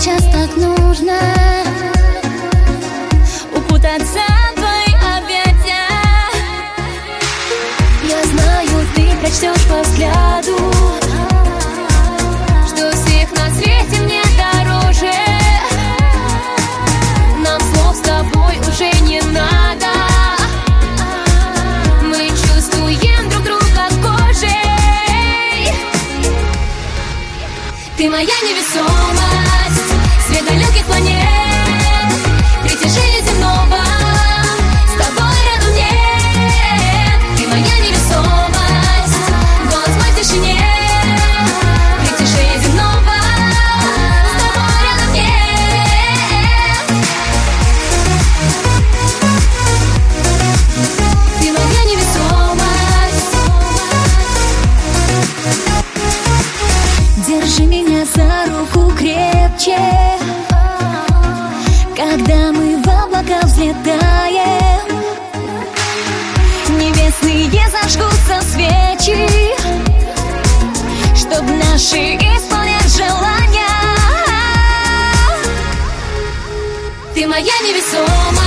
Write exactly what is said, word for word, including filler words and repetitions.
сейчас так нужно укутаться в твои объятия. Я знаю, ты прочтешь по взгляду, что всех на свете мне дороже. Нам слов с тобой уже не надо. Мы чувствуем друг друга кожей. Ты моя невесомость, свет далеких планет, притяжение земного, с тобой рядом нет. Ты моя невесомость, голос мой в тишине, притяжение земного, с тобой рядом нет. Ты моя невесомость. Держи меня за руку крепче, когда мы в облака взлетаем. Небесные зажгутся свечи, чтоб наши исполнять желания. Ты моя невесомость.